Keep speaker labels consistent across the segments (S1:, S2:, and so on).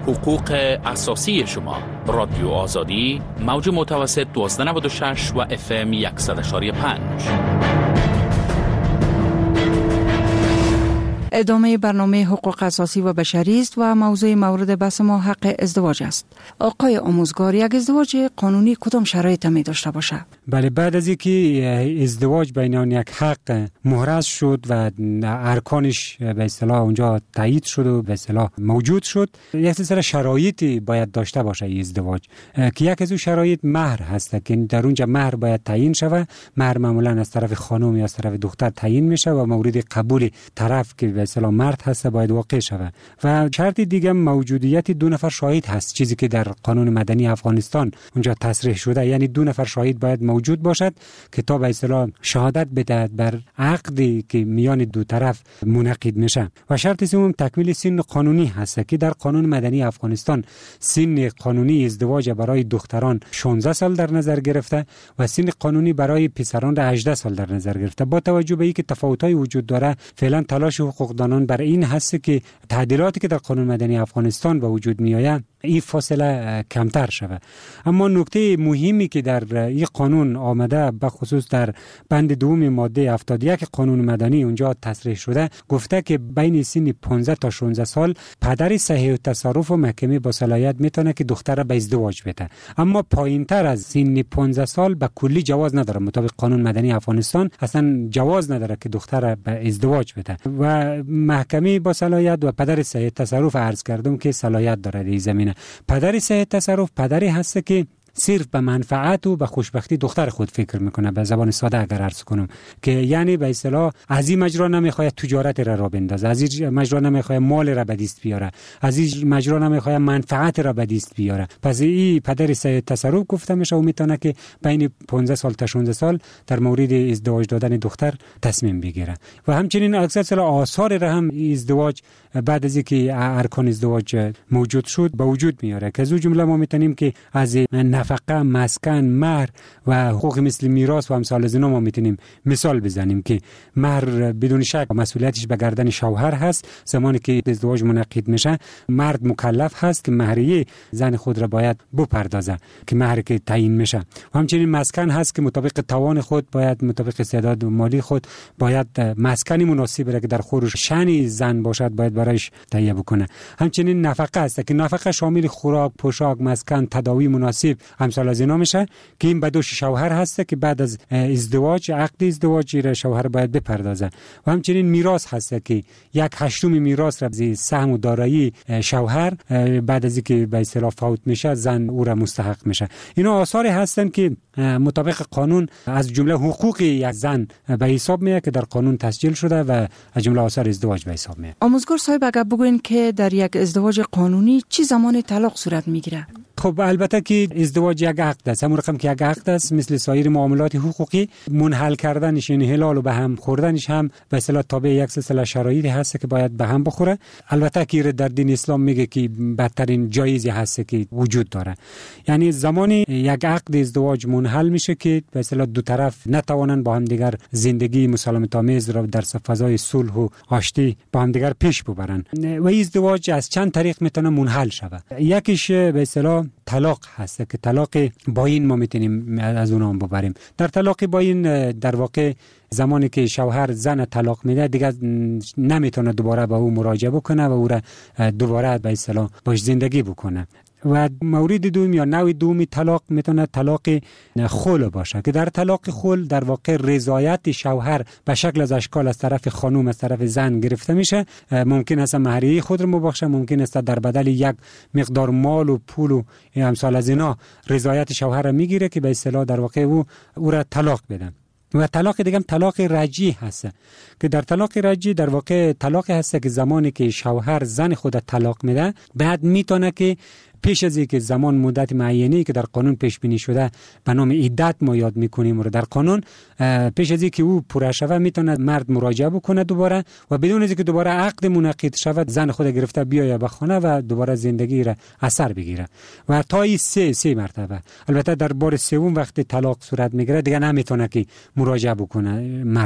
S1: حقوق اساسی شما. رادیو آزادی، موج متوسط 1296 و FM 100.5.
S2: ادامه برنامه حقوق اساسی و بشری است و موضوع مورد بحث ما حق ازدواج است. آقای آموزگار، یک ازدواج قانونی کدام شرایط می داشته باشه؟
S3: بله، بعد از اینکه ازدواج بین آن یک حق محرز شد و ارکانش به اصطلاح اونجا تایید شد و به اصطلاح موجود شد، یک سلسله شرایطی باید داشته باشه این ازدواج، که یک از اون شرایط مهر هست که در اونجا مهر باید تعیین شود. مهر معمولا از طرف خانم یا از طرف دختر تعیین میشه و مورد قبول طرف که به اصطلاح مرد هست باید واقع شود. و شرط دیگه موجودیت 2 نفر شاهد هست، چیزی که در قانون مدنی افغانستان اونجا تصریح شده، یعنی 2 نفر شاهد باید موجود باشد که تا به اصطلاح شهادت بدهد بر عقدی که میان 2 طرف منعقد میشه. و شرط سوم تکمیل سن قانونی هست که در قانون مدنی افغانستان سن قانونی ازدواج برای دختران 16 سال در نظر گرفته و سن قانونی برای پسران 18 سال در نظر گرفته. با توجه به اینکه تفاوت‌های وجود داره، فعلا تلاش حقوقدانان برای این هست که تعدیلاتی که در قانون مدنی افغانستان به وجود میآید این فاصله کمتر شود. اما نکته مهمی که در این قانون آمده، به خصوص در بند 2 ماده 71 قانون مدنی اونجا تصریح شده، گفته که بین سن 15 تا 16 سال پدر صحیح التصرف و محکمه با صلاحیت میتونه که دختر را به ازدواج بده. اما پایینتر از سن 15 سال به کلی جواز نداره. مطابق قانون مدنی افغانستان اصلا جواز نداره که دختر را به ازدواج بده و محکمه با صلاحیت و پدر صحیح التصرف عرض کردم که صلاحیت داره در این زمینه. پدر صحیح التصرف پدری هست که صرف به منفعت و به خوشبختی دختر خود فکر میکنه. به زبان ساده اگر عرض کنم که یعنی به اصطلاح از این مجرا نمیخواد تجارت را بندازه، از این مجرا نمیخواد مال را به دست بیاره، از این مجرا نمیخواد منفعت را به دست بیاره. پس این پدر صحیح التصرف گفته میشه و میتونه که بین 15 سال تا 16 سال در مورد ازدواج دادن دختر تصمیم بگیره. و همچنین اکثر آثار را هم ازدواج بعد از اینکه ارکان ازدواج موجود شد به وجود میاره، که از اون جمله ما میتونیم که از نفقه، مسکن، مهر و حقوق مثل میراث و امثال از اینا ما میتونیم مثال بزنیم که مهر بدون شک مسئولیتش به گردن شوهر هست. زمانی که ازدواج منعقد میشه مرد مکلف هست که مهریه زن خود را باید بپردازه که مهر که تعیین میشه. و همچنین مسکن هست که مطابق توان خود باید، مطابق استعداد مالی خود باید مسکنی مناسب را که در خورش شأن زن باشد باید برایش تهیه بکنه. همچنین نفقه هست که نفقه شامل خوراک، پوشاک، مسکن، تداوی مناسب امثال از اینا میشه که این به دوش شوهر هست که بعد از ازدواج عقد ازدواج را شوهر باید بپردازه. و همچنین میراث هست که 1/8 میراث را از سهم و دارایی شوهر بعد از اینکه به اصطلاح فوت میشه زن او را مستحق میشه. اینا آثاری هستند که مطابق قانون از جمله حقوق یک زن به حساب میاد که در قانون تسجیل شده و از جمله آثار ازدواج به حساب میاد.
S2: آموزگار صاحب، اگر بگوین که در یک ازدواج قانونی چه زمان طلاق صورت میگیره؟
S3: خب البته که ازدواج یک عقد است، همون رقم که یک عقد است، مثل سایر معاملات حقوقی منحل کردنش یعنی حلال و به هم خوردنش هم به اصطلاح تابع یک سلسله شرایطی هست که باید به هم بخوره. البته که در دین اسلام میگه که بدترین جایزی هست که وجود داره، یعنی زمانی یک عقد ازدواج منحل میشه که به اصطلاح 2 طرف نتوانن با هم دیگر زندگی مسالمت آمیز را در فضای صلح و آشتی با هم دیگر پیش ببرن. و ازدواج از چند طریق میتونه منحل شود. یکیش به اصطلاح طلاق هست که طلاق باین ما میتونیم از اون هم ببریم. در طلاق باین در واقع زمانی که شوهر زن طلاق میده دیگه نمیتونه دوباره به او مراجعه بکنه و او را دوباره به اصطلاح باش زندگی بکنه. و مورد دوم یا نوع دومی طلاق میتونه طلاق خلع باشه که در طلاق خلع در واقع رضایت شوهر به شکل از اشکال از طرف خانم از طرف زن گرفته میشه. ممکن است مهریه خود رو مبخشه، ممکن است در بدل یک مقدار مال و پول و امثال از اینا رضایت شوهر را میگیره که به اصطلاح در واقع او را طلاق بده. و طلاق دیگه هم طلاق رجعی هست که در طلاق رجعی در واقع طلاق هست که زمانی که شوهر زن خود طلاق میده بعد میتونه که پیش از اینکه زمان مدت معینی که در قانون پیش بینی شده به نام عدت ما یاد میکنیم رو در قانون، پیش از اینکه او پوره شود میتونه مرد مراجعه بکنه دوباره و بدون از اینکه دوباره عقد منعقد شود زن خود گرفته بیاید به خانه و دوباره زندگی را اثر بگیره و تا این سه مرتبه. البته در بار سوم وقتی طلاق صورت میگیره دیگه نمیتونه که مراجعه بکنه مرد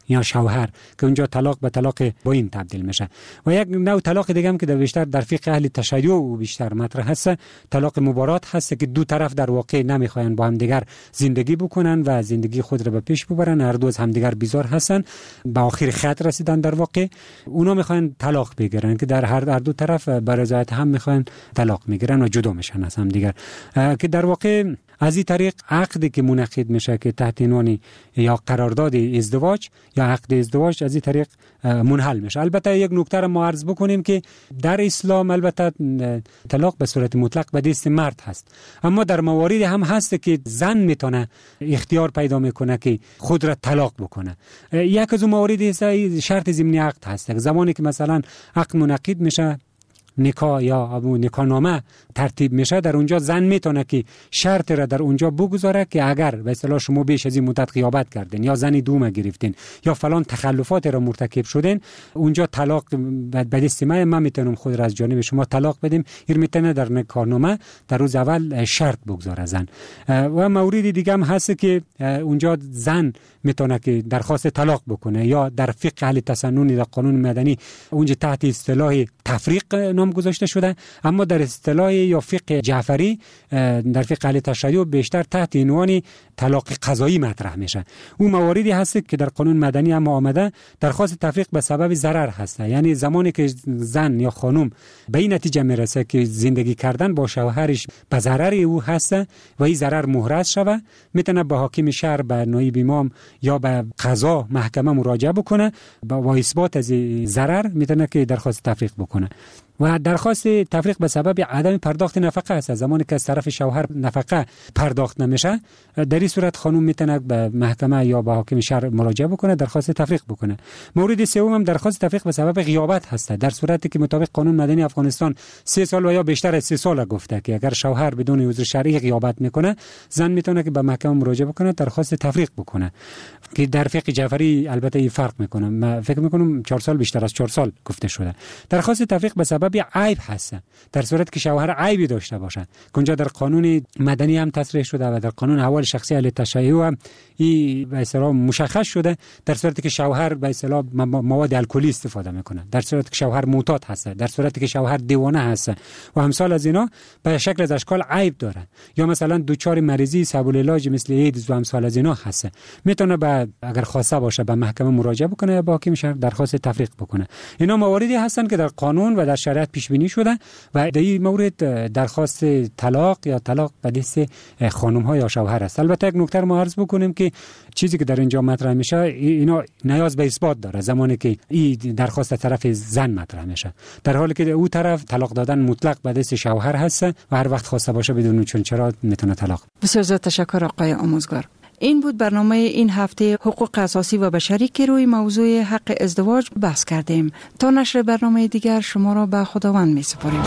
S3: یا شوهر که اونجا طلاق به طلاق باین تبدیل میشه. و یک نوع طلاق دیگه هم که در بیشتر در فقه اهل تشیع و بیشتر مطرح هست، طلاق مبارات هست که دو طرف در واقع نمیخواین با هم دیگر زندگی بکنن و زندگی خود را به پیش ببرن، هر دو از هم دیگر بیزار هستن، به آخر خط رسیدن، در واقع اونا میخواین طلاق بگیرن که در هر دو طرف به رضایت هم میخواین طلاق میگیرن و جدا میشن از هم دیگر، که در واقع از این طریق عقدی که منعقد میشه که تحت عنوان یا قرارداد ازدواج یا عقد ازدواج از این طریق منحل میشه. البته یک نکته را ما عرض بکنیم که در اسلام البته طلاق به صورت مطلق به دست مرد هست، اما در مواردی هم هست که زن میتونه اختیار پیدا میکنه که خود را طلاق بکنه. یک از اون مواردی شرط ضمنی عقد هست. زمانی که مثلا عقد منعقد میشه، نکاح یا نکاحنامه ترتیب میشه، در اونجا زن میتونه که شرط را در اونجا بگذاره که اگر به اصطلاح شما بیش از این مدت غیابت کردین یا زنی دوم گرفتین یا فلان تخلفات را مرتکب شدین، اونجا طلاق به دست من میتونم خود را از جانب شما طلاق بدیم. این میتونه در نکاحنامه در روز اول شرط بگذاره زن. و موردی دیگه هم هست که اونجا زن میتونه که درخواست طلاق بکنه، یا در فقه اهل تسنن در قانون مدنی اونجا تحت اصطلاح تفریق نام گذاشته شده، اما در اصطلاح یا فقه جعفری در فقه اهل تشیع بیشتر تحت عنوان طلاق قضایی مطرح میشه. اون مواردی هست که در قانون مدنی هم آمده، درخواست تفریق به سبب ضرر هست، یعنی زمانی که زن یا خانم به این نتیجه میرسه که زندگی کردن با شوهرش به ضرر او هست و این ضرر محرز شوه، میتونه به حاکم شهر، به نایب امام یا به قضا محکمه مراجعه بکنه با اثبات از ضرر میتونه که درخواست تفریق بکنه. و درخواست تفریق به سبب عدم پرداخت نفقه است. زمانی که از طرف شوهر نفقه پرداخت نمیشه، در این صورت خانم میتونه به محکمه یا به حاکم شهر مراجعه بکنه، درخواست تفریق بکنه. مورد سوم هم درخواست تفریق به سبب غیابت هست، در صورتی که مطابق قانون مدنی افغانستان 3 سال و یا بیشتر از 3 سال گفته که اگر شوهر بدون عذر شرعی غیابت میکنه، زن میتونه که به محکمه مراجعه بکنه، درخواست تفریق بکنه، که در فقه جعفری البته این فرق میکنه. من فکر میکنم 4 سال بیشتر از 4 سال گفته شده. درخواست تفریق به سبب عیب هست، در صورتی که شوهر عیبی داشته باشه، که اونجا در قانون مدنی هم تصریح شده و در قانون احوال شخصی اهل تشیع هم این به اصطلاح مشخص شده، در صورتی که شوهر به اصطلاح مواد الکلی استفاده میکنه، در صورتی که شوهر معتاد هست، در صورتی که شوهر دیوانه هست و امثال از اینا به شکل از اشکال عیب داره، یا مثلا دچار مریضی صعب العلاج مثل ایدز و امثال از اینا هست، میتونه اگر خواسته باشه به محکمه مراجعه بکنه یا با حاکم شهر درخواست تفریق بکنه. اینا مواردی هستند که در قانون و در شریعت پیش بینی شده و در این مورد درخواست طلاق یا طلاق به دست خانم ها یا شوهر است. البته یک نکته ما عرض بکنیم که چیزی که در اینجا مطرح میشه اینا نیاز به اثبات داره زمانی که این درخواست طرف زن مطرح میشه، در حالی که او طرف طلاق دادن مطلق به دست شوهر هست و هر وقت خواسته باشه بدون چرا میتونه طلاق.
S2: بسیار زیاد تشکر آقای آموزگار. این بود برنامه این هفته حقوق اساسی و بشری که روی موضوع حق ازدواج بحث کردیم. تا نشر برنامه دیگر شما را به خداوند می سپاریم.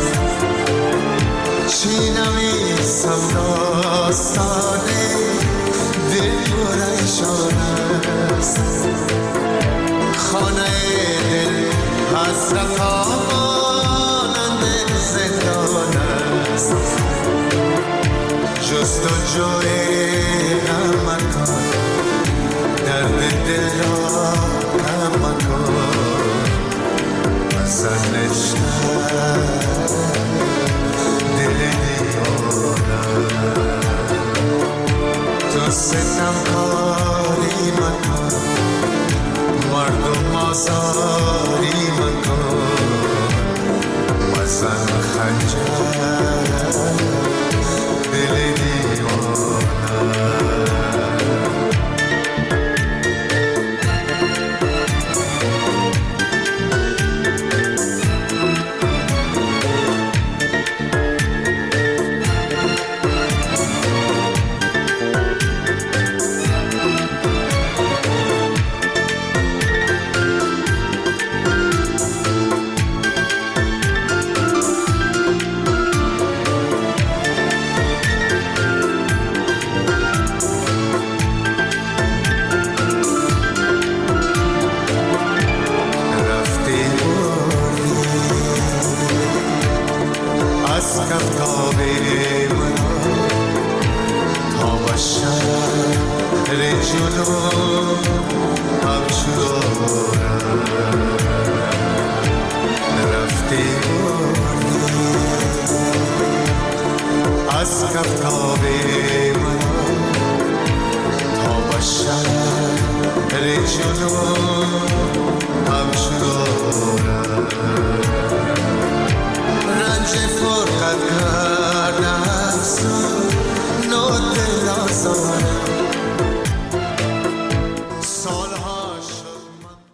S4: China mi samno sane حسرت مانند زندان است، جستجوی غم مکن، درد دل را غم مکن، زنشتر دل دیوانه. تو ستم کاری مکن، مردم آزاری مکن، مزن خنجر دل دیوانه.